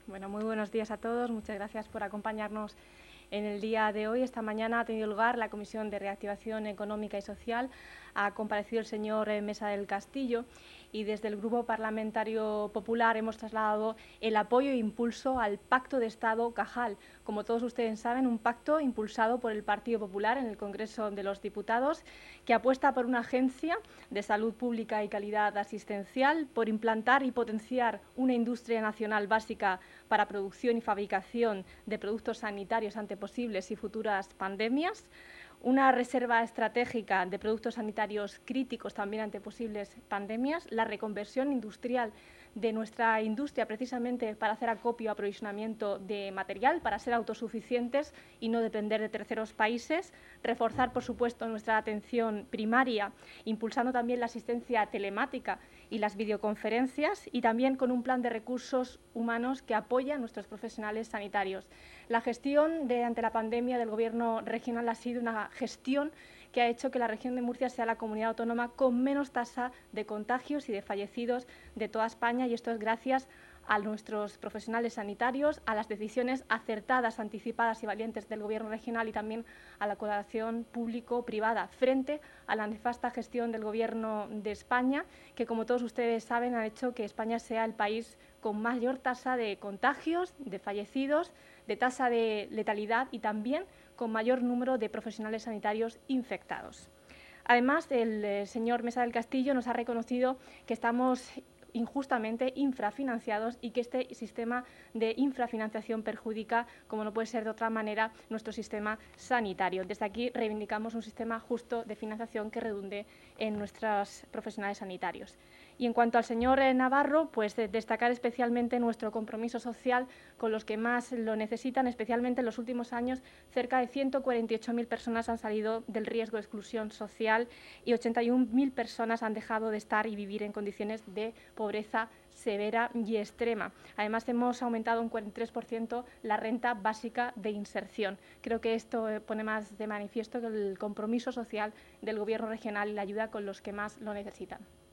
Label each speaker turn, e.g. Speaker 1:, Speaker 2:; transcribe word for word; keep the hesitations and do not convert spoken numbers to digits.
Speaker 1: Bueno, muy buenos días a todos. Muchas gracias por acompañarnos en el día de hoy. Esta mañana ha tenido lugar la Comisión de Reactivación Económica y Social. Ha comparecido el señor Mesa del Castillo y desde el Grupo Parlamentario Popular hemos trasladado el apoyo e impulso al Pacto de Estado Cajal. Como todos ustedes saben, un pacto impulsado por el Partido Popular en el Congreso de los Diputados, que apuesta por una agencia de salud pública y calidad asistencial, por implantar y potenciar una industria nacional básica para producción y fabricación de productos sanitarios ante posibles y futuras pandemias, una reserva estratégica de productos sanitarios críticos también ante posibles pandemias, la reconversión industrial de nuestra industria precisamente para hacer acopio, aprovisionamiento de material, para ser autosuficientes y no depender de terceros países, reforzar, por supuesto, nuestra atención primaria, impulsando también la asistencia telemática y las videoconferencias y también con un plan de recursos humanos que apoya a nuestros profesionales sanitarios. La gestión de, ante la pandemia del Gobierno regional ha sido una gestión que ha hecho que la región de Murcia sea la comunidad autónoma con menos tasa de contagios y de fallecidos de toda España, y esto es gracias a nuestros profesionales sanitarios, a las decisiones acertadas, anticipadas y valientes del Gobierno regional y también a la colaboración público-privada frente a la nefasta gestión del Gobierno de España, que, como todos ustedes saben, ha hecho que España sea el país con mayor tasa de contagios, de fallecidos, de tasa de letalidad y también con mayor número de profesionales sanitarios infectados. Además, el eh, señor Mesa del Castillo nos ha reconocido que estamos injustamente infrafinanciados y que este sistema de infrafinanciación perjudica, como no puede ser de otra manera, nuestro sistema sanitario. Desde aquí reivindicamos un sistema justo de financiación que redunde en nuestros profesionales sanitarios. Y en cuanto al señor Navarro, pues de destacar especialmente nuestro compromiso social con los que más lo necesitan, especialmente en los últimos años. Cerca de ciento cuarenta y ocho mil personas han salido del riesgo de exclusión social y ochenta y una mil personas han dejado de estar y vivir en condiciones de pobreza severa y extrema. Además, hemos aumentado un cuarenta y tres por ciento la renta básica de inserción. Creo que esto pone más de manifiesto que el compromiso social del Gobierno regional y la ayuda con los que más lo necesitan.